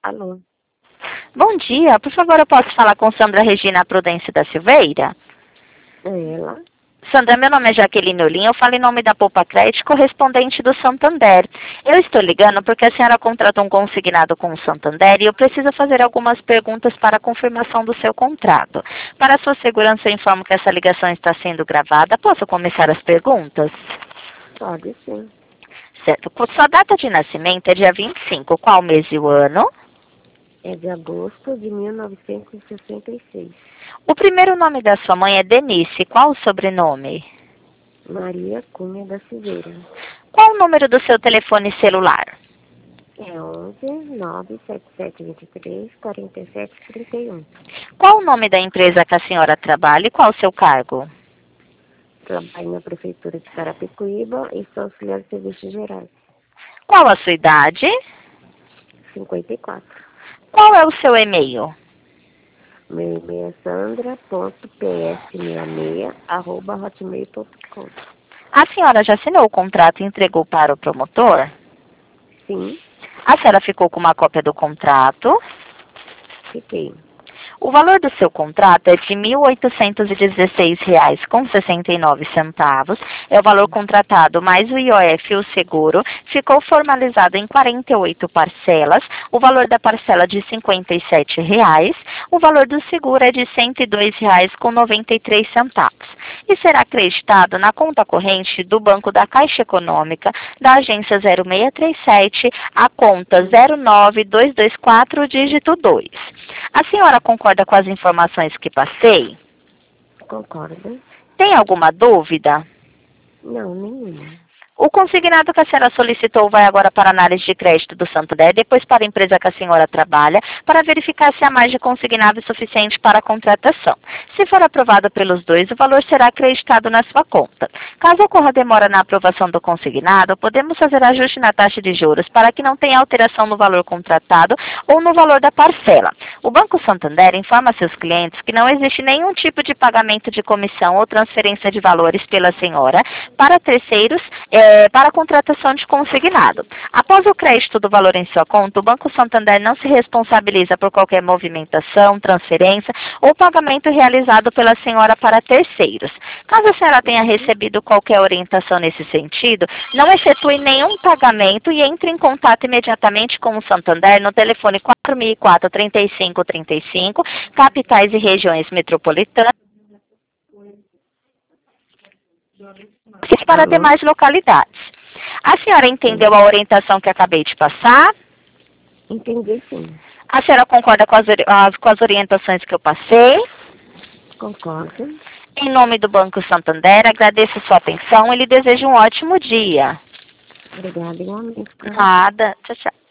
Alô? Bom dia, por favor, eu posso falar com Sandra Regina Prudêncio da Silveira? É ela? Sandra, meu nome é Jaqueline Olim, eu falo em nome da Poupa Crédito, correspondente do Santander. Eu estou ligando porque a senhora contratou um consignado com o Santander e eu preciso fazer algumas perguntas para a confirmação do seu contrato. Para a sua segurança, eu informo que essa ligação está sendo gravada. Posso começar as perguntas? Pode sim. Certo. Sua data de nascimento é dia 25. Qual mês e o ano? É de agosto de 1966. O primeiro nome da sua mãe é Denise. Qual o sobrenome? Maria Cunha da Silveira. Qual o número do seu telefone celular? É 11-977-23-47-31. Qual o nome da empresa que a senhora trabalha e qual o seu cargo? Trabalho na Prefeitura de Carapicuíba e sou auxiliar de serviços gerais. Qual a sua idade? 54. Qual é o seu e-mail? Meu e-mail é sandra.ps66@hotmail.com. A senhora já assinou o contrato e entregou para o promotor? Sim, A senhora ficou com uma cópia do contrato? fiquei. O valor do seu contrato é de R$ 1.816,69. É o valor contratado mais o IOF e o seguro. Ficou formalizado em 48 parcelas. O valor da parcela de R$ 57,00. O valor do seguro é de R$ 102,93. E será acreditado na conta corrente do Banco da Caixa Econômica, da agência 0637, a conta 09224, dígito 2. A senhora concorda com as informações que passei? Concorda? Tem alguma dúvida? Não, nenhuma. O consignado que a senhora solicitou vai agora para a análise de crédito do Santander, depois para a empresa que a senhora trabalha, para verificar se há margem consignada suficiente para a contratação. Se for aprovado pelos dois, o valor será acreditado na sua conta. Caso ocorra demora na aprovação do consignado, podemos fazer ajuste na taxa de juros para que não tenha alteração no valor contratado ou no valor da parcela. O Banco Santander informa a seus clientes que não existe nenhum tipo de pagamento de comissão ou transferência de valores pela senhora para terceiros, para a contratação de consignado. Após o crédito do valor em sua conta, o Banco Santander não se responsabiliza por qualquer movimentação, transferência ou pagamento realizado pela senhora para terceiros. Caso a senhora tenha recebido qualquer orientação nesse sentido, não efetue nenhum pagamento e entre em contato imediatamente com o Santander no telefone 4004-3535, capitais e regiões metropolitanas, para Alô? demais localidades. A senhora entendeu a orientação que acabei de passar? Entendi sim. A senhora concorda com as orientações que eu passei? Concordo. Em nome do Banco Santander, agradeço sua atenção e lhe desejo um ótimo dia. Obrigada igualmente. Nada. Tchau, tchau.